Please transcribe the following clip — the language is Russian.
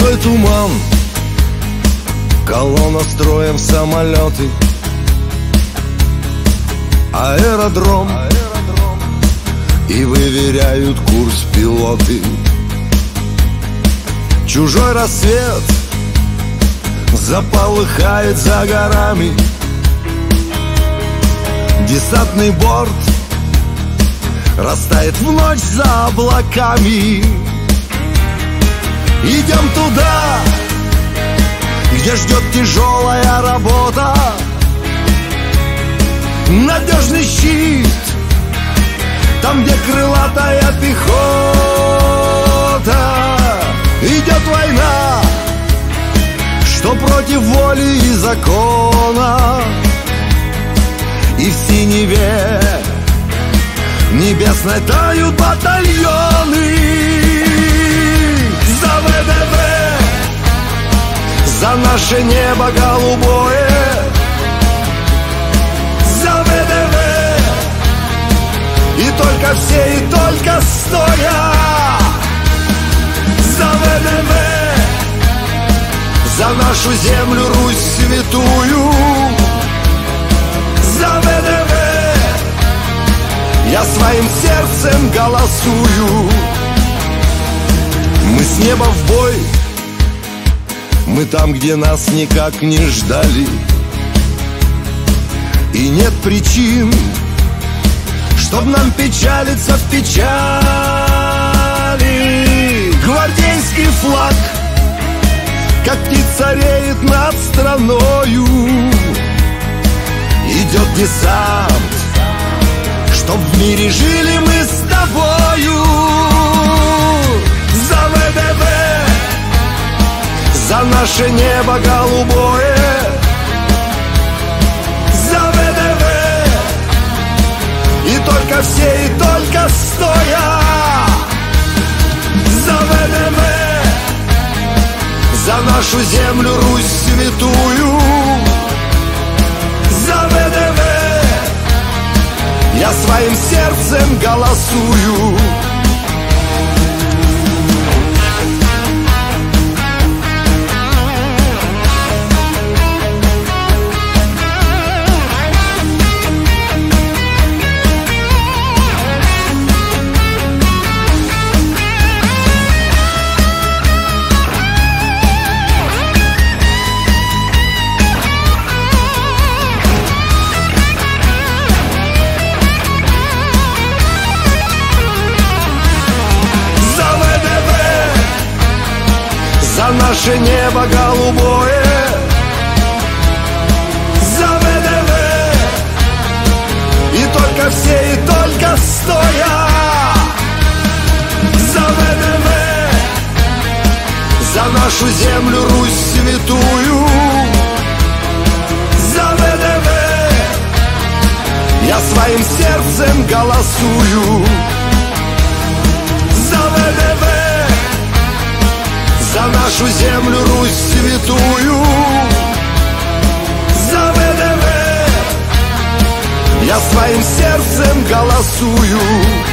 Густой туман, колонна строем самолеты, аэродром, и выверяют курс пилоты. Чужой рассвет заполыхает за горами, десантный борт растает в ночь за облаками. Идем туда, где ждет тяжелая работа, надежный щит, там, где крылатая пехота. Идет война, что против воли и закона, и в синеве небесной тают батальоны. За ВДВ, за наше небо голубое, за ВДВ, и только все, и только стоя. За ВДВ, за нашу землю Русь святую, за ВДВ я своим сердцем голосую. Мы с неба в бой, мы там, где нас никак не ждали, и нет причин, чтоб нам печалиться в печали. Гвардейский флаг, как птица, реет над страною. Идет десант, чтоб в мире жили мы с тобою. За ВДВ, за наше небо голубое, за ВДВ, и только все, и только стоя. За ВДВ, за нашу землю Русь святую, за ВДВ я своим сердцем голосую. За наше небо голубое, за ВДВ, и только все, и только стоя. За ВДВ, за нашу землю Русь святую, за ВДВ я своим сердцем голосую. За ВДВ, за нашу землю Русь святую, за ВДВ я своим сердцем голосую.